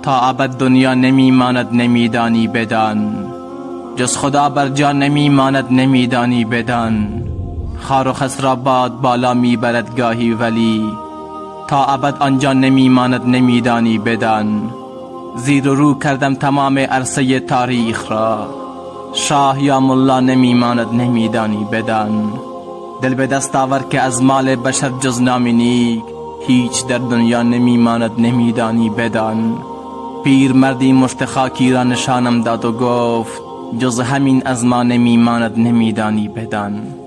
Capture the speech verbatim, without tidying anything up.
تا ابد دنیا نمی ماند نمیدانی بدان، جز خدا بر جا نمی ماند نمیدانی بدان. خار و خس را باد بالا می برد گاهی ولی تا ابد آنجا نمی ماند نمیدانی بدان. زیر و رو کردم تمام عرصه تاریخ را، شاه یا ملا نمی ماند نمیدانی بدان. دل به دست آور که از مال بشر جز نام نیک هیچ در دنیا نمی ماند نمیدانی بدان. پیر مردی مشت خاکی را نشانم داد و گفت جز همین از ما نمی ماند نمیدانی بدان.